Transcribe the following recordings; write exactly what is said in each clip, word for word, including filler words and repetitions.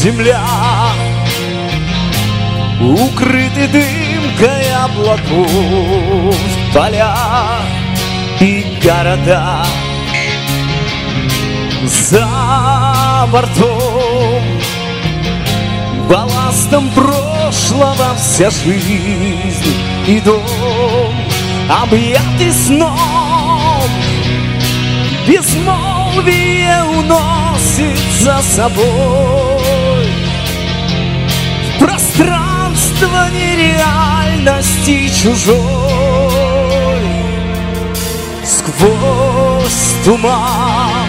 земля, укрыты дымкой облаков поля и города. За бортом балластом прошлого вся жизнь и дом, объятый сном, безмолвие уносит за собой в пространство нереальности чужой. Сквозь туман,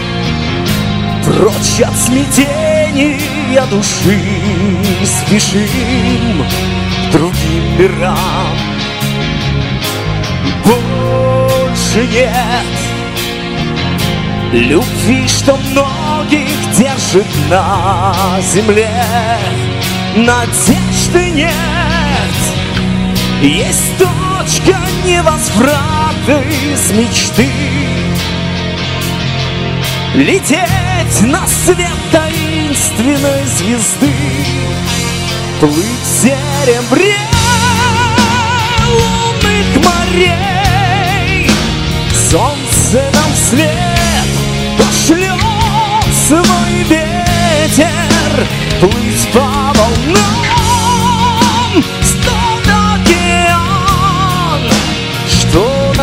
прочь от смятения души, спешим к другим мирам. Больше нет любви, что многих держит на земле. Надежды нет, есть точка невозврата из мечты. Лететь на свет таинственной звезды, плыть в серебре лунных морей. Солнце нам вслед пошлет свой ветер, плыть по волнам в тот океан, что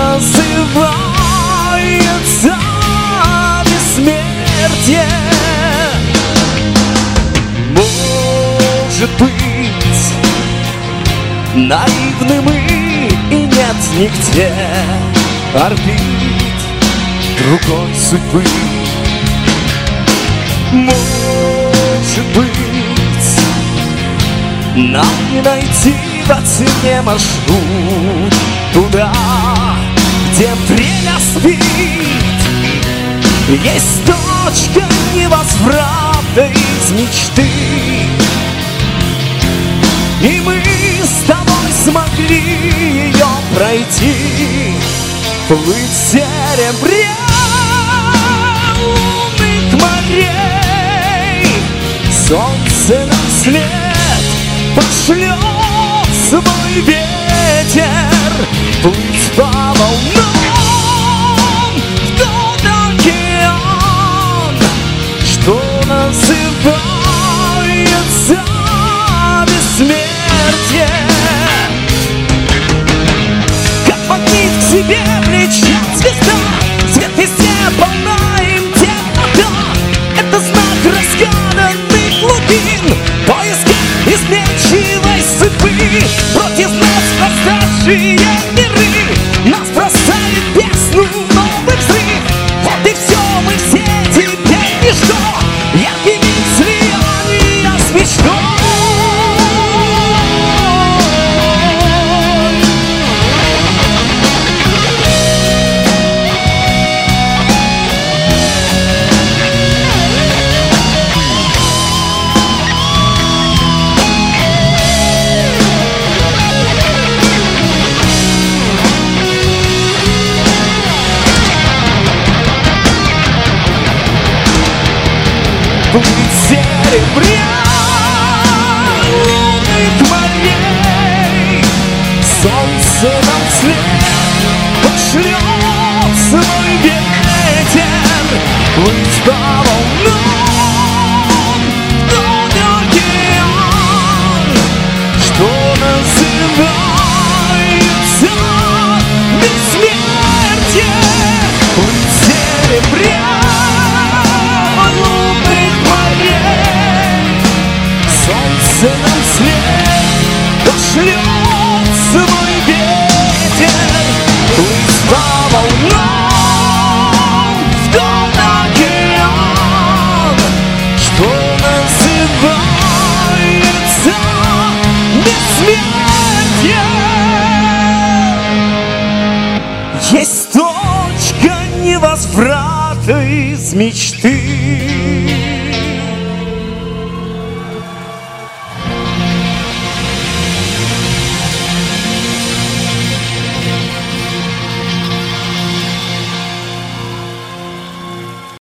называется бессмертие. Может быть, наивны мы, и нет нигде орбит другой судьбы. Может быть, нам не найти во тьме маршрут туда, где время спит. Есть точка невозврата из мечты, и мы с тобой смогли ее пройти. Плыть в серебре лунных морей. Солнце нам вслед пошлет свой ветер, плыть по волнам в тот океан, что называется бессмертие. Как магнит к себе влечет звезда, свет везде полна им темнота. Это знак разгаданных глубин, поиска изменчивой судьбы. Против нас восставшие миры, нас бросает в бездну новый взрыв. Вот и все, мы все теперь ничто, яркий миг слияния с мечтой. Плыть в серебре лунных морей. Солнце нам вслед пошлет свой ветер, плыть по волнам в тот океан, что называется бессмертие. Плыть в серебре нам вслед пошлет свой ветер, плыть по волнам в тот океан, что называется бессмертие. Есть точка невозврата из мечты.